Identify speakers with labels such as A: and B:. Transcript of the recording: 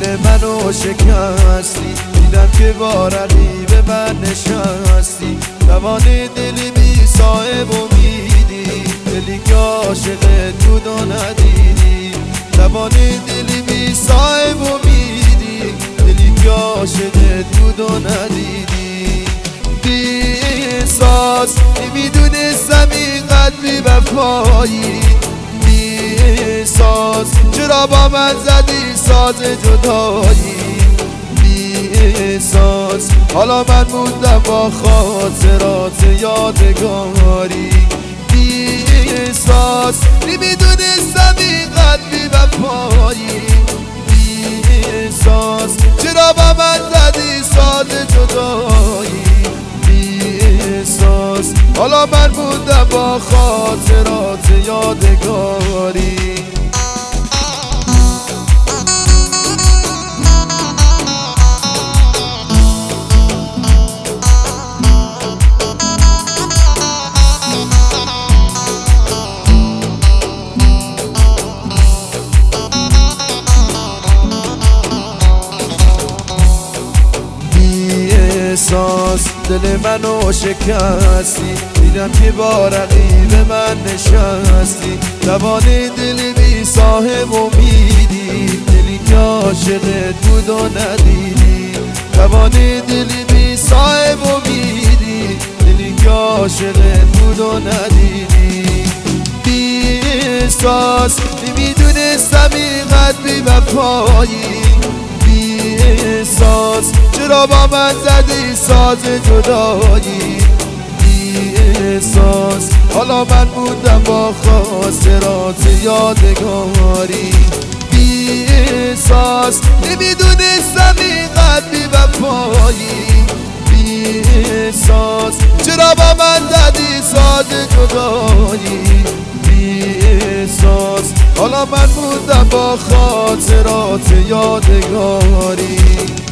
A: دل منو شکستی، دیدم که با رقیب من نشستی. جوان دلی بی صاحب امیدی، دلی که عاشق تو دو ندیدی. جوان دلی بی صاحب امیدی، دلی که عاشق تو دو ندیدی. بی احساس نمیدونستم اینقدر بی وفایی. بی احساس چرا با من زدی ساز جدایی. بی احساس حالا من موندم با خاطرات یادگاری. بی احساس نمیدونستم اینقدر بی وفایی. بی احساس چرا با من زدی ساز جدایی. بی احساس حالا من موندم با خاطرات یادگاری. احساس دل منو شکستی، دیدم که با رقیب من نشستی. جوان دل بی صاحب امیدی، دلی که عاشق تو دو ندیدی. جوان دل بی صاحب امیدی، دلی که عاشق تو دو ندیدی. بی احساس نمیدونستم اینقدر بی وفایی. بی احساس چرا با من زدی ساز جدایی. بی احساس حالا من موندم با خاطرات یادگاری. بی احساس نمیدونستم اینقدر بی وفایی. بی احساس چرا با من زدی ساز جدایی. بی احساس حالا من موندم با خاطرات یادگاری.